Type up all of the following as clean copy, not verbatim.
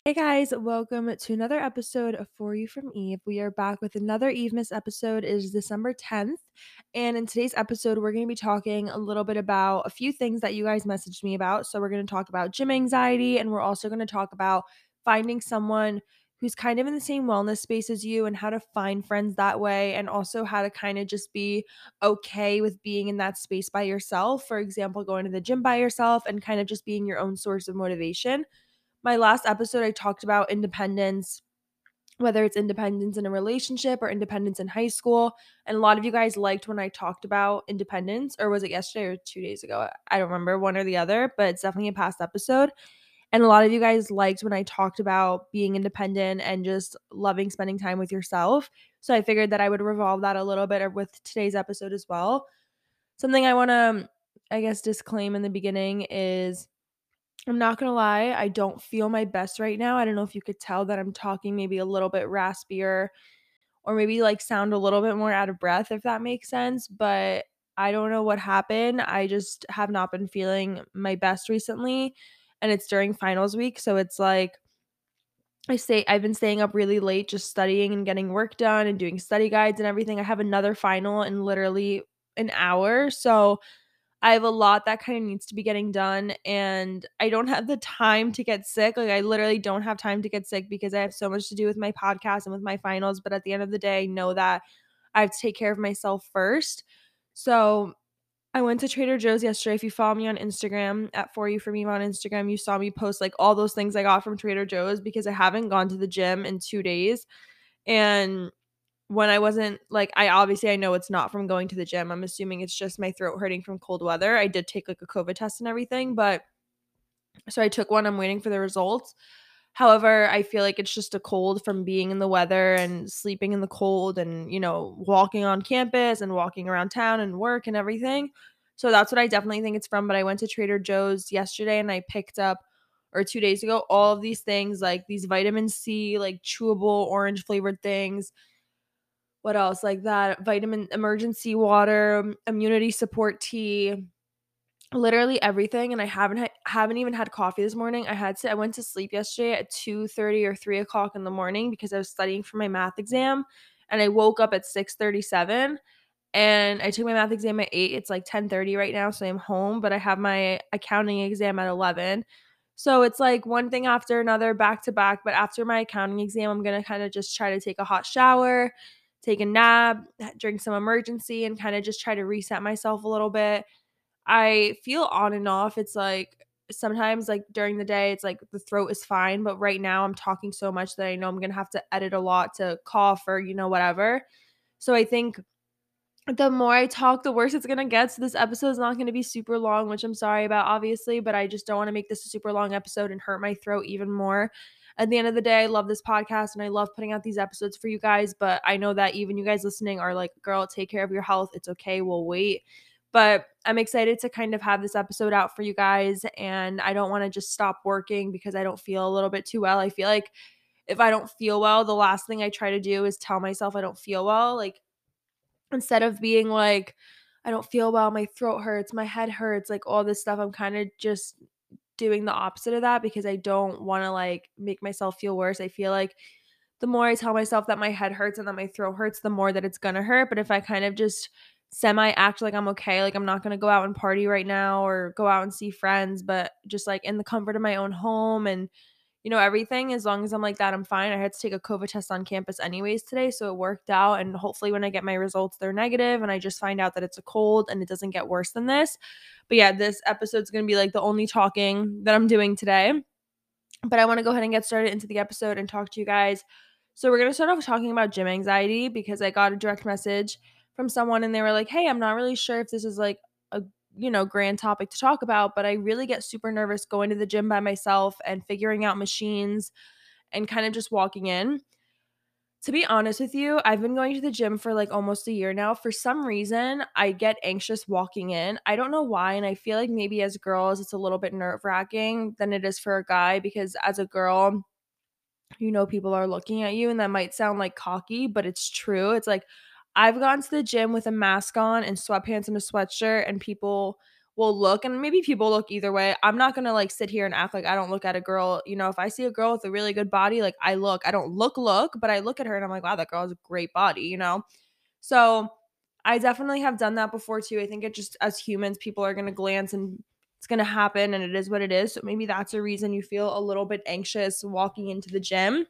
Hey guys, welcome to another episode of For You from Eve. We are back with another Evemas episode. It is December 10th. And in today's episode, we're going to be talking a little bit about a few things that you guys messaged me about. So, we're going to talk about gym anxiety, and we're also going to talk about finding someone who's kind of in the same wellness space as you and how to find friends that way, and also how to kind of just be okay with being in that space by yourself. For example, going to the gym by yourself and kind of just being your own source of motivation. My last episode, I talked about independence, whether it's independence in a relationship or independence in high school. And a lot of you guys liked when I talked about independence, or was it yesterday or 2 days ago? I don't remember, one or the other, but it's definitely a past episode. And a lot of you guys liked when I talked about being independent and just loving spending time with yourself. So I figured that I would revolve that a little bit with today's episode as well. Something I want to, I guess, disclaim in the beginning is I'm not gonna lie, I don't feel my best right now. I don't know if you could tell that I'm talking maybe a little bit raspier or maybe like sound a little bit more out of breath, if that makes sense. But I don't know what happened. I just have not been feeling my best recently. And it's during finals week. So it's like I've been staying up really late just studying and getting work done and doing study guides and everything. I have another final in literally an hour. So I have a lot that kind of needs to be getting done, and I don't have the time to get sick. Like, I literally don't have time to get sick because I have so much to do with my podcast and with my finals. But at the end of the day, I know that I have to take care of myself first. So I went to Trader Joe's yesterday. If you follow me on Instagram at For You For Me on Instagram, you saw me post like all those things I got from Trader Joe's because I haven't gone to the gym in 2 days. And when I wasn't like, I know it's not from going to the gym. I'm assuming it's just my throat hurting from cold weather. I did take like a COVID test and everything, but so I took one. I'm waiting for the results. However, I feel like it's just a cold from being in the weather and sleeping in the cold and, walking on campus and walking around town and work and everything. So that's what I definitely think it's from. But I went to Trader Joe's yesterday and I picked up, or 2 days ago, all of these things like these vitamin C, like chewable orange flavored things. What else? Like that vitamin emergency water, immunity support tea, literally everything. And I haven't even had coffee this morning. I went to sleep yesterday at 2:30 or 3 o'clock in the morning because I was studying for my math exam, and I woke up at 6:37, and I took my math exam at 8. It's like 10:30 right now, so I'm home, but I have my accounting exam at 11. So it's like one thing after another, back to back. But after my accounting exam, I'm gonna kind of just try to take a hot shower, take a nap, drink some emergency, and kind of just try to reset myself a little bit. I feel on and off. It's like sometimes, like during the day, it's like the throat is fine, but right now I'm talking so much that I know I'm gonna have to edit a lot to cough or whatever. So I think the more I talk, the worse it's gonna get. So this episode is not gonna be super long, which I'm sorry about, obviously, but I just don't want to make this a super long episode and hurt my throat even more. At the end of the day, I love this podcast and I love putting out these episodes for you guys, but I know that even you guys listening are like, girl, take care of your health. It's okay. We'll wait. But I'm excited to kind of have this episode out for you guys. And I don't want to just stop working because I don't feel a little bit too well. I feel like if I don't feel well, the last thing I try to do is tell myself I don't feel well. Like, instead of being like, I don't feel well, my throat hurts, my head hurts, like all this stuff, I'm kind of just doing the opposite of that because I don't want to like make myself feel worse. I feel like the more I tell myself that my head hurts and that my throat hurts, the more that it's gonna hurt. But if I kind of just semi act like I'm okay, like I'm not gonna go out and party right now or go out and see friends, but just like in the comfort of my own home and everything, as long as I'm like that, I'm fine. I had to take a COVID test on campus anyways today, so it worked out. And hopefully when I get my results, they're negative and I just find out that it's a cold and it doesn't get worse than this. But yeah, this episode's going to be like the only talking that I'm doing today. But I want to go ahead and get started into the episode and talk to you guys. So we're going to start off talking about gym anxiety because I got a direct message from someone and they were like, "Hey, I'm not really sure if this is like a grand topic to talk about, but I really get super nervous going to the gym by myself and figuring out machines and kind of just walking in." To be honest with you, I've been going to the gym for like almost a year now. For some reason, I get anxious walking in. I don't know why. And I feel like maybe as girls, it's a little bit nerve wracking than it is for a guy because as a girl, people are looking at you, and that might sound like cocky, but it's true. It's like I've gone to the gym with a mask on and sweatpants and a sweatshirt, and people will look, and maybe people look either way. I'm not gonna like sit here and act like I don't look at a girl. You know, if I see a girl with a really good body, like I look. I don't look, but I look at her and I'm like, wow, that girl has a great body, you know? So I definitely have done that before too. I think it just, as humans, people are gonna glance and it's gonna happen and it is what it is. So maybe that's a reason you feel a little bit anxious walking into the gym.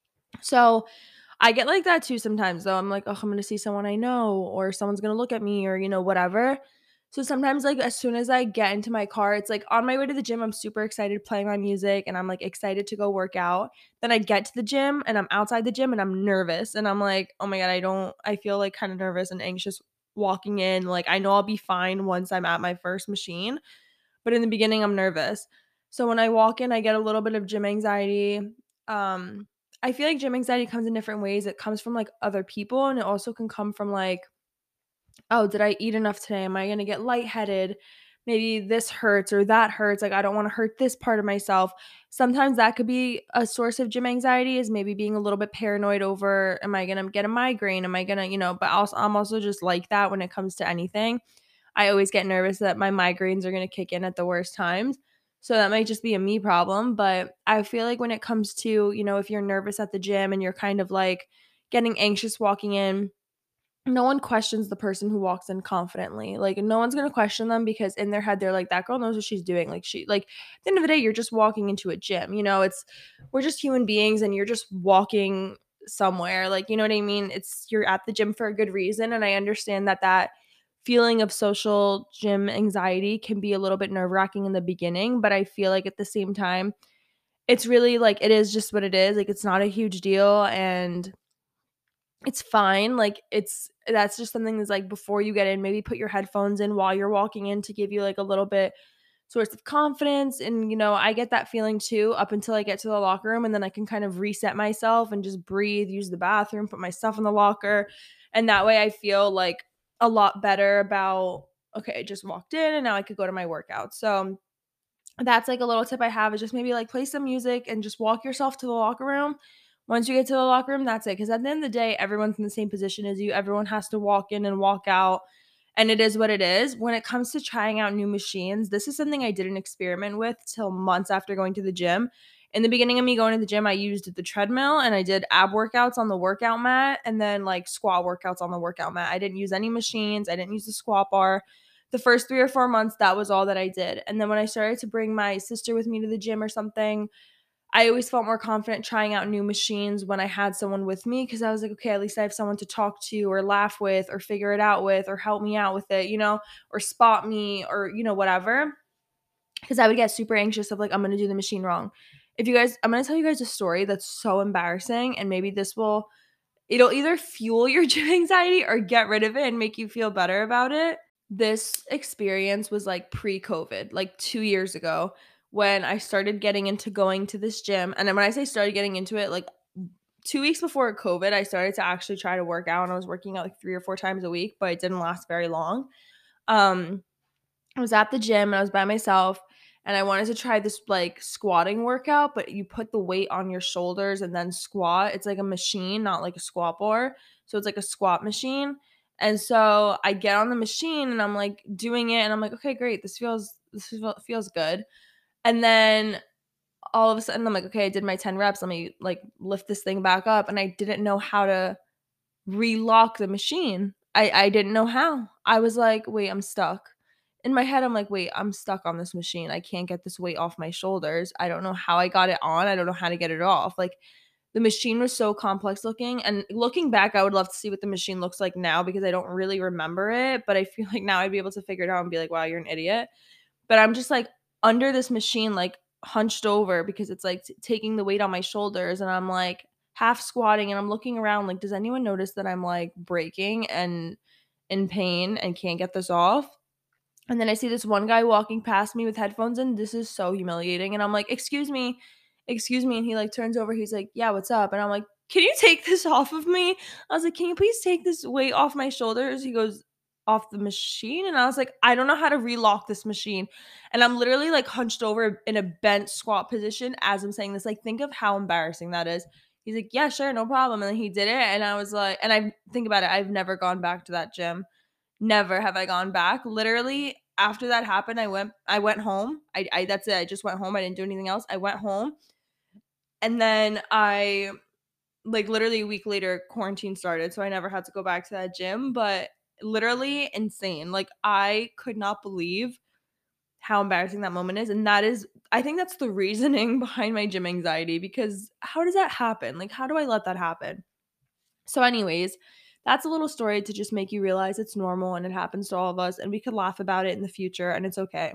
So I get like that too sometimes though. I'm like, "Oh, I'm gonna see someone I know, or someone's gonna look at me, or, whatever." So sometimes, like, as soon as I get into my car, it's like on my way to the gym, I'm super excited playing my music and I'm like excited to go work out. Then I get to the gym and I'm outside the gym and I'm nervous and I'm like, "Oh my God, I feel like kind of nervous and anxious walking in. Like, I know I'll be fine once I'm at my first machine, but in the beginning, I'm nervous." So when I walk in, I get a little bit of gym anxiety. Um, I feel like gym anxiety comes in different ways. It comes from like other people, and it also can come from like, oh, did I eat enough today? Am I going to get lightheaded? Maybe this hurts or that hurts. Like, I don't want to hurt this part of myself. Sometimes that could be a source of gym anxiety, is maybe being a little bit paranoid over, am I going to get a migraine? Am I going to, but also, I'm also just like that when it comes to anything. I always get nervous that my migraines are going to kick in at the worst times. So that might just be a me problem. But I feel like when it comes to, if you're nervous at the gym and you're kind of like getting anxious walking in, no one questions the person who walks in confidently. Like, no one's gonna question them because in their head they're like, that girl knows what she's doing. Like, at the end of the day, you're just walking into a gym. It's we're just human beings and you're just walking somewhere. Like, you know what I mean? You're at the gym for a good reason. And I understand that feeling of social gym anxiety can be a little bit nerve-wracking in the beginning, but I feel like at the same time, it's really like it is just what it is. Like, it's not a huge deal and it's fine. Like, that's just something that's like before you get in, maybe put your headphones in while you're walking in to give you like a little bit source of confidence. And, I get that feeling too up until I get to the locker room, and then I can kind of reset myself and just breathe, use the bathroom, put my stuff in the locker. And that way I feel like a lot better about, okay, I just walked in and now I could go to my workout. So that's like a little tip I have, is just maybe like play some music and just walk yourself to the locker room. Once you get to the locker room, that's it. Because at the end of the day, everyone's in the same position as you. Everyone has to walk in and walk out. And it is what it is. When it comes to trying out new machines, this is something I didn't experiment with till months after going to the gym. In the beginning of me going to the gym, I used the treadmill and I did ab workouts on the workout mat and then like squat workouts on the workout mat. I didn't use any machines. I didn't use the squat bar. The first 3 or 4 months, that was all that I did. And then when I started to bring my sister with me to the gym or something, I always felt more confident trying out new machines when I had someone with me, because I was like, okay, at least I have someone to talk to or laugh with or figure it out with or help me out with it, or spot me or, whatever. Because I would get super anxious of like, I'm going to do the machine wrong. I'm going to tell you guys a story that's so embarrassing, and maybe it'll either fuel your gym anxiety or get rid of it and make you feel better about it. This experience was like pre-COVID, like 2 years ago, when I started getting into going to this gym. And then when I say started getting into it, like 2 weeks before COVID, I started to actually try to work out, and I was working out like 3 or 4 times a week, but it didn't last very long. Um, I was at the gym and I was by myself, and I wanted to try this like squatting workout, but you put the weight on your shoulders and then squat. It's like a machine, not like a squat bar. So it's like a squat machine. And so I get on the machine and I'm like doing it and I'm like, okay, great. This feels good. And then all of a sudden I'm like, okay, I did my 10 reps. Let me like lift this thing back up. And I didn't know how to relock the machine. I didn't know how. I was like, "Wait, I'm stuck." In my head, I'm like, "Wait, I'm stuck on this machine. I can't get this weight off my shoulders. I don't know how I got it on. I don't know how to get it off." Like, the machine was so complex looking, and looking back, I would love to see what the machine looks like now because I don't really remember it, but I feel like now I'd be able to figure it out and be like, "Wow, you're an idiot." But I'm just like under this machine, like hunched over because it's like taking the weight on my shoulders. And I'm like half squatting and I'm looking around like, does anyone notice that I'm like breaking and in pain and can't get this off? And then I see this one guy walking past me with headphones in. This is so humiliating. And I'm like, excuse me, excuse me. And he like turns over. He's like, yeah, what's up? And I'm like, can you take this off of me? I was like, can you please take this weight off my shoulders? He goes, off the machine. And I was like, I don't know how to relock this machine. And I'm literally like hunched over in a bent squat position as I'm saying this. Like, think of how embarrassing that is. He's like, yeah, sure, no problem. And then he did it. And I was like, and I think about it, I've never gone back to that gym. Never have I gone back. Literally, after that happened, I went home. I that's it. I just went home. I didn't do anything else. I went home, and then I like literally a week later quarantine started, so I never had to go back to that gym, but literally insane. Like I could not believe how embarrassing that moment is, and that is I think that's the reasoning behind my gym anxiety, because how does that happen? Like how do I let that happen? So anyways, that's a little story to just make you realize it's normal and it happens to all of us and we could laugh about it in the future and it's okay.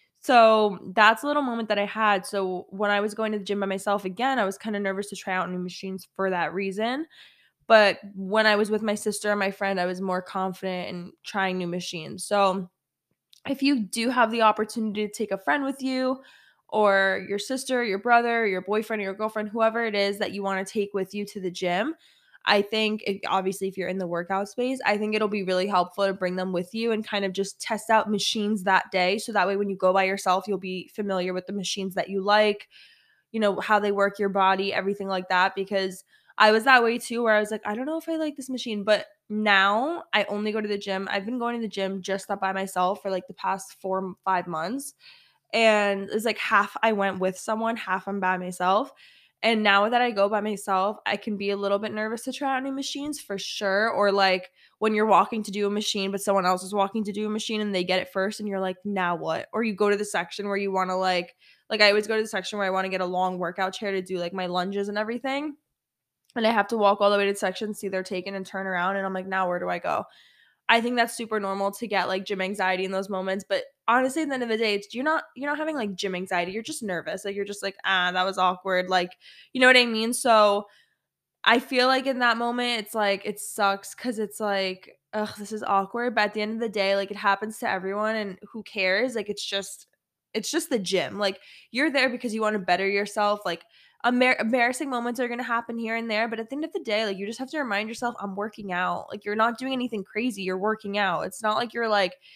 So that's a little moment that I had. So when I was going to the gym by myself again, I was kind of nervous to try out new machines for that reason. But when I was with my sister and my friend, I was more confident in trying new machines. So if you do have the opportunity to take a friend with you, or your sister, your brother, your boyfriend, or your girlfriend, whoever it is that you want to take with you to the gym, I think obviously if you're in the workout space, I think it'll be really helpful to bring them with you and kind of just test out machines that day. So that way, when you go by yourself, you'll be familiar with the machines that you like, how they work your body, everything like that. Because I was that way too, where I was like, I don't know if I like this machine. But now I only go to the gym. I've been going to the gym just up by myself for like the past 4, 5 months. And it's like half I went with someone, half I'm by myself. And now that I go by myself, I can be a little bit nervous to try out new machines for sure. Or like when you're walking to do a machine, but someone else is walking to do a machine and they get it first, and you're like, now what? Or you go to the section where you want to like I always go to the section where I want to get a long workout chair to do like my lunges and everything. And I have to walk all the way to the section, see they're taken and turn around. And I'm like, now where do I go? I think that's super normal to get like gym anxiety in those moments. But honestly, at the end of the day, you're not having like gym anxiety. You're just nervous. Like you're just like, that was awkward. Like, you know what I mean? So I feel like in that moment, it's like it sucks because it's like, ugh, this is awkward. But at the end of the day, like it happens to everyone, and who cares? Like it's just the gym. Like you're there because you want to better yourself. Like embarrassing moments are gonna happen here and there, but at the end of the day, like you just have to remind yourself, I'm working out. Like you're not doing anything crazy. You're working out. It's not like you're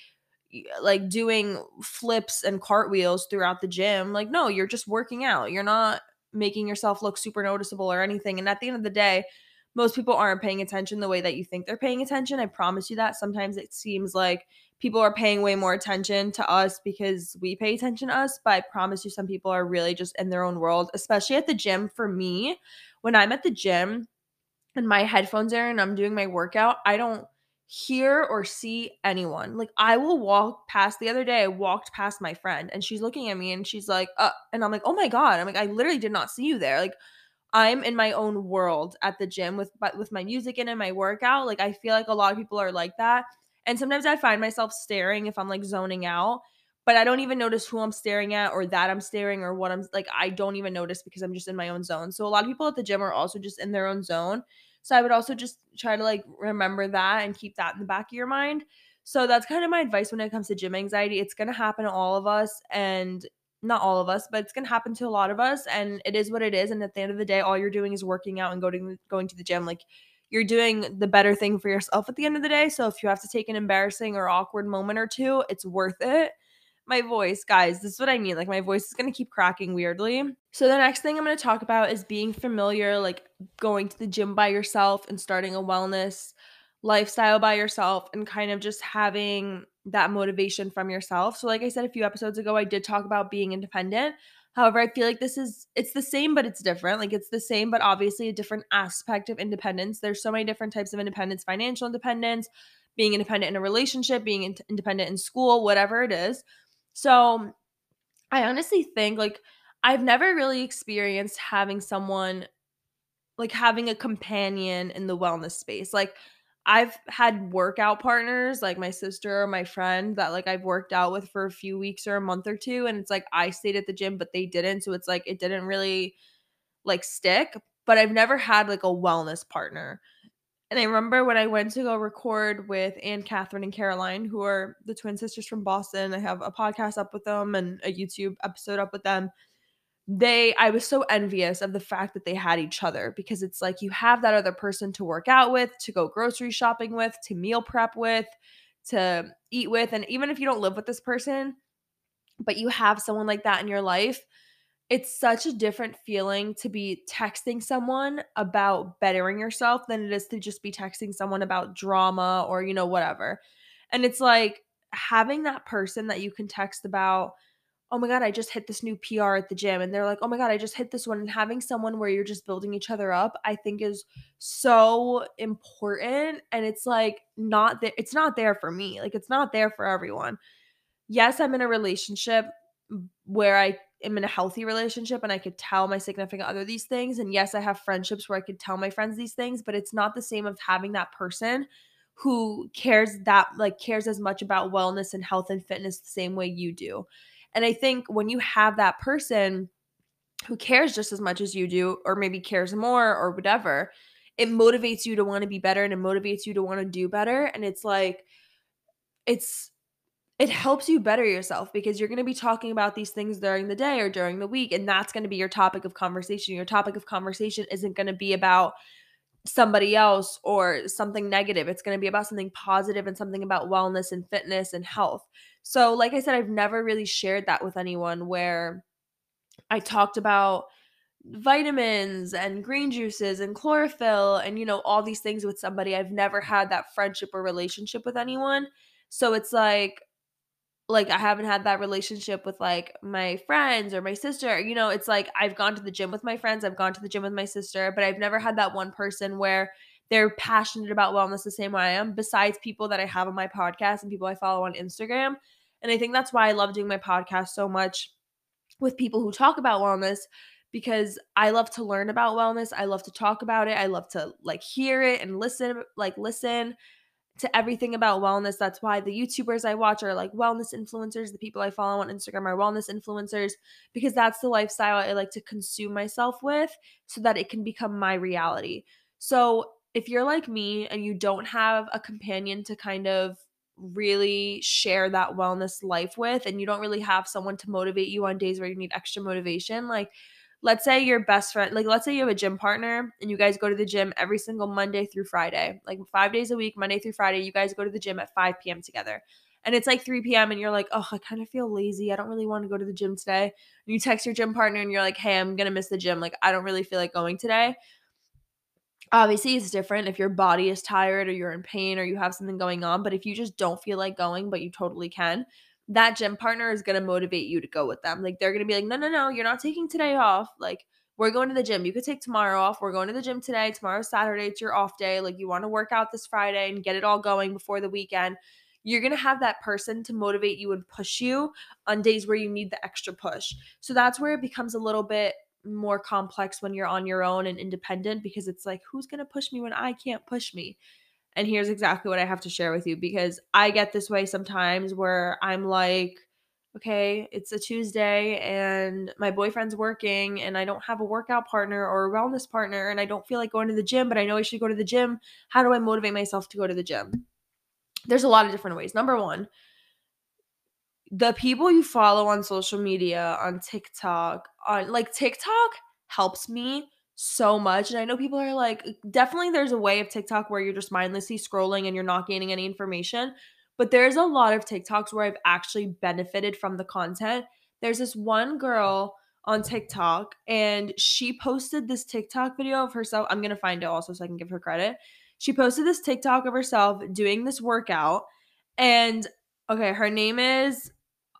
like doing flips and cartwheels throughout the gym. Like, no, you're just working out. You're not making yourself look super noticeable or anything. And at the end of the day, most people aren't paying attention the way that you think they're paying attention. I promise you that. Sometimes it seems like people are paying way more attention to us because we pay attention to us. But I promise you, some people are really just in their own world, especially at the gym. For me, when I'm at the gym, and my headphones are and I'm doing my workout, I don't hear or see anyone. Like I will walk past the other day, I walked past my friend and she's looking at me and she's like, and I'm like, oh my God. I'm like, I literally did not see you there. Like I'm in my own world at the gym with my music in and my workout. Like I feel like a lot of people are like that. And sometimes I find myself staring if I'm like zoning out, but I don't even notice who I'm staring at or that I'm staring or what I'm like. I don't even notice because I'm just in my own zone. So a lot of people at the gym are also just in their own zone. So I would also just try to like remember that and keep that in the back of your mind. So that's kind of my advice when it comes to gym anxiety. It's going to happen to all of us, and not all of us, but it's going to happen to a lot of us, and it is what it is. And at the end of the day, all you're doing is working out and going to the gym. Like you're doing the better thing for yourself at the end of the day. So if you have to take an embarrassing or awkward moment or two, it's worth it. My voice, guys, this is what I mean. Like my voice is going to keep cracking weirdly. So the next thing I'm going to talk about is being familiar, like going to the gym by yourself and starting a wellness lifestyle by yourself and kind of just having that motivation from yourself. So like I said a few episodes ago, I did talk about being independent. However, I feel like it's the same, but it's different. Like it's the same, but obviously a different aspect of independence. There's so many different types of independence: financial independence, being independent in a relationship, being independent in school, whatever it is. So I honestly think like I've never really experienced having someone like having a companion in the wellness space. Like I've had workout partners like my sister or my friend that like I've worked out with for a few weeks or a month or two, and it's like I stayed at the gym but they didn't, so it's like it didn't really like stick. But I've never had like a wellness partner. And I remember when I went to go record with Anne, Catherine, and Caroline, who are the twin sisters from Boston. I have a podcast up with them and a YouTube episode up with them. I was so envious of the fact that they had each other, because it's like you have that other person to work out with, to go grocery shopping with, to meal prep with, to eat with. And even if you don't live with this person, but you have someone like that in your life, it's such a different feeling to be texting someone about bettering yourself than it is to just be texting someone about drama or, whatever. And it's like having that person that you can text about, "Oh my god, I just hit this new PR at the gym," and they're like, "Oh my god, I just hit this one," and having someone where you're just building each other up, I think is so important, and it's, like, it's not there for me, like, it's not there for everyone. Yes, I'm in a relationship where I am in a healthy relationship and I could tell my significant other these things, and yes, I have friendships where I could tell my friends these things, but it's not the same of having that person who cares as much about wellness and health and fitness the same way you do. And I think when you have that person who cares just as much as you do, or maybe cares more or whatever, it motivates you to wanna be better and it motivates you to wanna do better, and it's like it's it helps you better yourself because you're gonna be talking about these things during the day or during the week, and that's gonna be your topic of conversation. Your topic of conversation isn't gonna be about somebody else or something negative. It's gonna be about something positive and something about wellness and fitness and health. So, like I said, I've never really shared that with anyone where I talked about vitamins and green juices and chlorophyll and, all these things with somebody. I've never had that friendship or relationship with anyone. So it's like, I haven't had that relationship with, like, my friends or my sister, it's like I've gone to the gym with my friends, I've gone to the gym with my sister, but I've never had that one person where they're passionate about wellness the same way I am, besides people that I have on my podcast and people I follow on Instagram, and I think that's why I love doing my podcast so much with people who talk about wellness because I love to learn about wellness, I love to talk about it, I love to, like, hear it and listen to everything about wellness. That's why the YouTubers I watch are like wellness influencers. The people I follow on Instagram are wellness influencers because that's the lifestyle I like to consume myself with so that it can become my reality. So, if you're like me and you don't have a companion to kind of really share that wellness life with, and you don't really have someone to motivate you on days where you need extra motivation, like let's say your best friend, like let's say you have a gym partner and you guys go to the gym every single Monday through Friday, like 5 days a week, Monday through Friday, you guys go to the gym at 5 p.m. together. And it's like 3 p.m. and you're like, oh, I kind of feel lazy. I don't really want to go to the gym today. And you text your gym partner and you're like, hey, I'm going to miss the gym. Like, I don't really feel like going today. Obviously, it's different if your body is tired or you're in pain or you have something going on, but if you just don't feel like going, but you totally can, that gym partner is gonna motivate you to go with them. Like, they're gonna be like, "No, no, no, you're not taking today off. Like, we're going to the gym. You could take tomorrow off. We're going to the gym today. Tomorrow's Saturday. It's your off day. Like, you wanna work out this Friday and get it all going before the weekend." You're gonna have that person to motivate you and push you on days where you need the extra push. So that's where it becomes a little bit more complex when you're on your own and independent because it's like, who's going to push me when I can't push me? And here's exactly what I have to share with you because I get this way sometimes where I'm like, okay, it's a Tuesday and my boyfriend's working and I don't have a workout partner or a wellness partner and I don't feel like going to the gym, but I know I should go to the gym. How do I motivate myself to go to the gym? There's a lot of different ways. Number one, the people you follow on social media, on TikTok, on like TikTok helps me so much. And I know people are like, definitely there's a way of TikTok where you're just mindlessly scrolling and you're not gaining any information. But there's a lot of TikToks where I've actually benefited from the content. There's this one girl on TikTok and she posted this TikTok video of herself. I'm going to find it also so I can give her credit. She posted this TikTok of herself doing this workout. And okay, her name is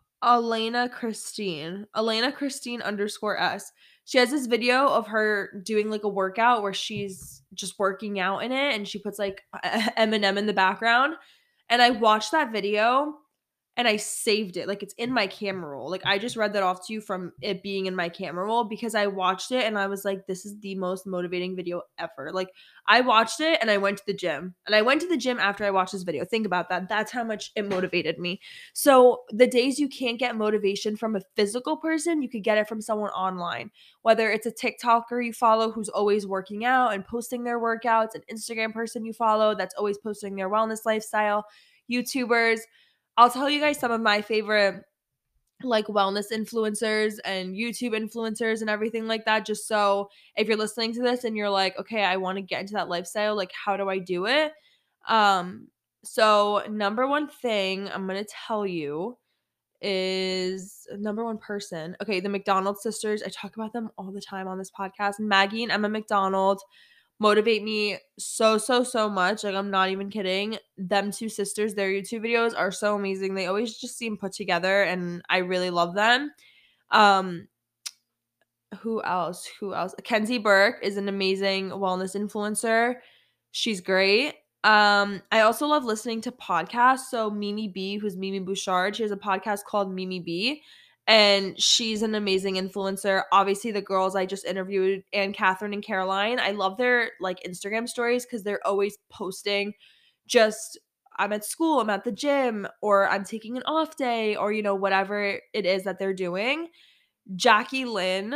Elena Christine underscore S. She has this video of her doing like a workout where she's just working out in it and she puts like Eminem in the background. And I watched that video and I saved it. Like it's in my camera roll. Like I just read that off to you from it being in my camera roll because I watched it and I was like, this is the most motivating video ever. Like I watched it and I went to the gym. And I went to the gym after I watched this video. Think about that. That's how much it motivated me. So the days you can't get motivation from a physical person, you could get it from someone online. Whether it's a TikToker you follow who's always working out and posting their workouts, an Instagram person you follow that's always posting their wellness lifestyle, YouTubers. I'll tell you guys some of my favorite like wellness influencers and YouTube influencers and everything like that. Just so if you're listening to this and you're like, okay, I want to get into that lifestyle, like how do I do it? So number one thing I'm gonna tell you is number one person. Okay, the McDonald sisters. I talk about them all the time on this podcast. Maggie and Emma McDonald. motivate me so, so, so much. Like, I'm not even kidding. Them two sisters, their YouTube videos are so amazing. They always just seem put together, and I really love them. Um, who else? Who else? Kenzie Burke is an amazing wellness influencer. She's great. I also love listening to podcasts. So Mimi B, who's Mimi Bouchard, she has a podcast called Mimi B, and she's an amazing influencer. Obviously, the girls I just interviewed, Anne Catherine and Caroline, I love their like Instagram stories because they're always posting just I'm at school, I'm at the gym, or I'm taking an off day, or whatever it is that they're doing. Jackie Lynn,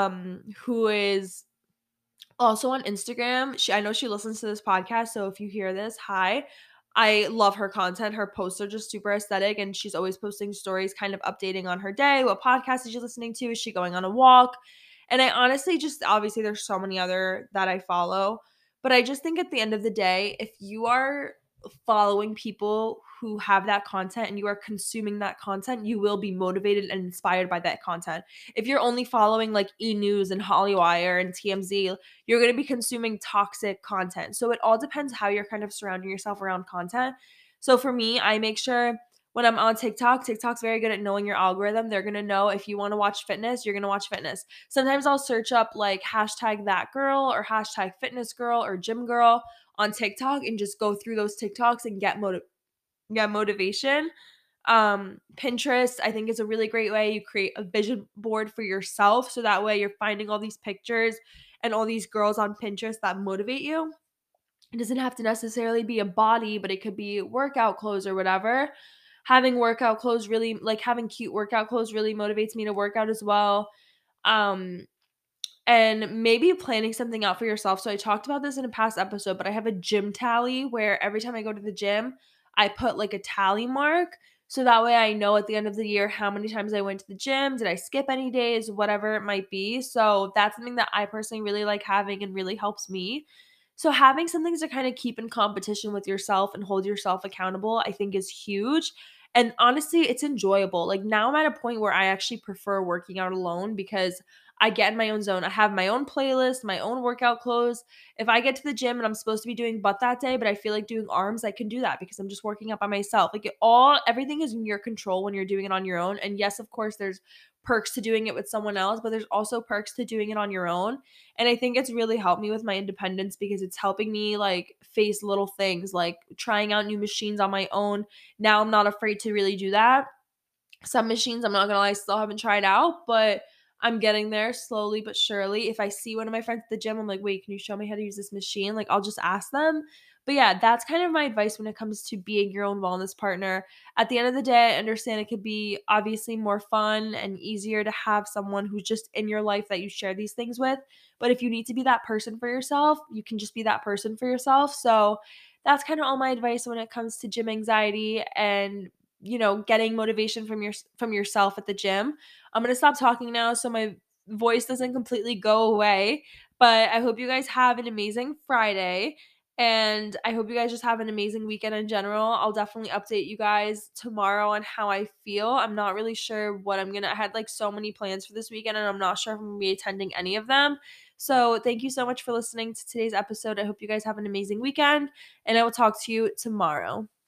who is also on Instagram. I know she listens to this podcast, so if you hear this, hi. I love her content. Her posts are just super aesthetic, and she's always posting stories, kind of updating on her day. What podcast is she listening to? Is she going on a walk? And I honestly just obviously there's so many other that I follow, but I just think at the end of the day, if you are following people who have that content and you are consuming that content, you will be motivated and inspired by that content. If you're only following like E News and Hollywire and TMZ, you're going to be consuming toxic content. So it all depends how you're kind of surrounding yourself around content. So for me, I make sure when I'm on TikTok, TikTok's very good at knowing your algorithm. They're going to know if you want to watch fitness, you're going to watch fitness. Sometimes I'll search up like hashtag that girl or hashtag fitness girl or gym girl on TikTok and just go through those TikToks and get motivation. Pinterest, I think, is a really great way. You create a vision board for yourself. So that way you're finding all these pictures and all these girls on Pinterest that motivate you. It doesn't have to necessarily be a body, but it could be workout clothes or whatever. Having workout clothes really, like having cute workout clothes really motivates me to work out as well. Um, and maybe planning something out for yourself. So I talked about this in a past episode, but I have a gym tally where every time I go to the gym, I put like a tally mark. So that way I know at the end of the year how many times I went to the gym, did I skip any days, whatever it might be. So that's something that I personally really like having and really helps me. So having something to kind of keep in competition with yourself and hold yourself accountable, I think is huge. And honestly, it's enjoyable. Like now I'm at a point where I actually prefer working out alone because I get in my own zone. I have my own playlist, my own workout clothes. If I get to the gym and I'm supposed to be doing butt that day, but I feel like doing arms, I can do that because I'm just working out by myself. Like everything is in your control when you're doing it on your own. And yes, of course, there's perks to doing it with someone else, but there's also perks to doing it on your own. And I think it's really helped me with my independence because it's helping me like face little things like trying out new machines on my own. Now I'm not afraid to really do that. Some machines, I'm not gonna lie, I still haven't tried out, but I'm getting there slowly but surely. If I see one of my friends at the gym, I'm like, wait, can you show me how to use this machine? Like, I'll just ask them. But yeah, that's kind of my advice when it comes to being your own wellness partner. At the end of the day, I understand it could be obviously more fun and easier to have someone who's just in your life that you share these things with. But if you need to be that person for yourself, you can just be that person for yourself. So that's kind of all my advice when it comes to gym anxiety and getting motivation from yourself at the gym. I'm going to stop talking now so my voice doesn't completely go away, but I hope you guys have an amazing Friday and I hope you guys just have an amazing weekend in general. I'll definitely update you guys tomorrow on how I feel. I'm not really sure what I had like so many plans for this weekend and I'm not sure if I'm going to be attending any of them. So, thank you so much for listening to today's episode. I hope you guys have an amazing weekend and I will talk to you tomorrow.